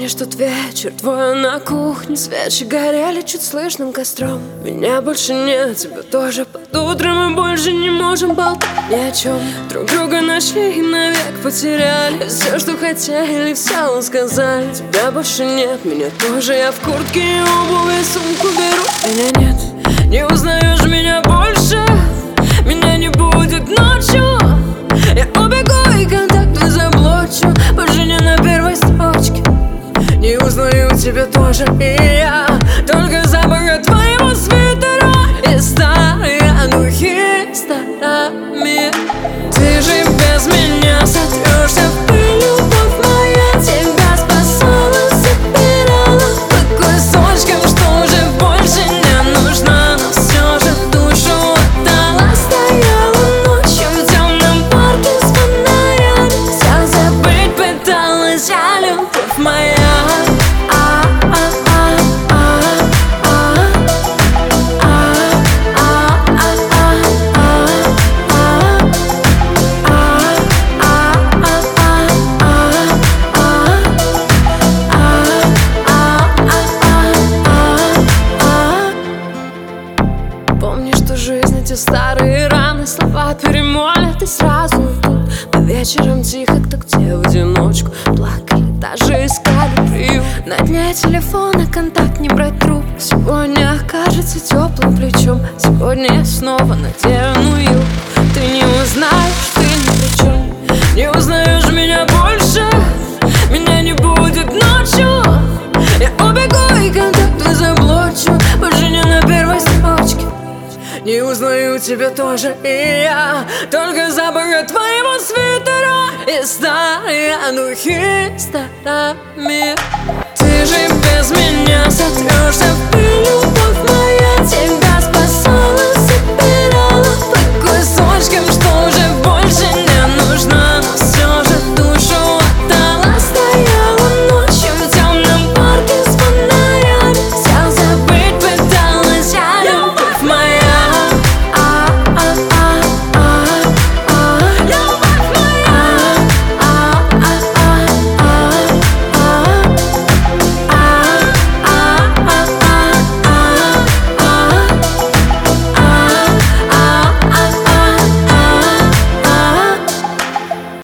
Помнишь тот вечер твой на кухне? Свечи горели чуть слышным костром. Меня больше нет, тебя тоже. Под утро мы больше не можем болтать ни о чем. Друг друга нашли и навек потеряли. Все, что хотели, все сказали. Тебя больше нет, меня тоже. Я в куртке и обуви сумку беру. Меня нет, не узнаешь меня больше. Меня не будет ночью. Я убегу и контакты заблочу. Больше не на первой строчке. Не узнаю тебя тоже и я. Только запах от твоего свитера и старые духи старами. Ты же без меня сотрёшься в пыль, любовь моя. Тебя спасала, собирала по кусочкам, что уже больше не нужна. Но все же душу отдала. Стояла ночью в темном парке с фонарями. Все забыть пыталась я, любовь моя. Помнишь ту жизнь, эти старые раны, слова перемолят и сразу уйдут. Мы вечером тихо, кто где в одиночку плакали, даже искали приют. На дне телефона контакт, не брать трубку. Сегодня окажется теплым плечом. Сегодня я снова надену. Ты не узнаешь, ты ни при чем. Не узнаешь меня больше. Меня не будет ночью. Я убегу и контакты заблочу. Больше не на первой строчке. Не узнаю тебя тоже и я. Только запах от твоего свитера и старые духи старами. Ты же без меня сотрёшься в пыль.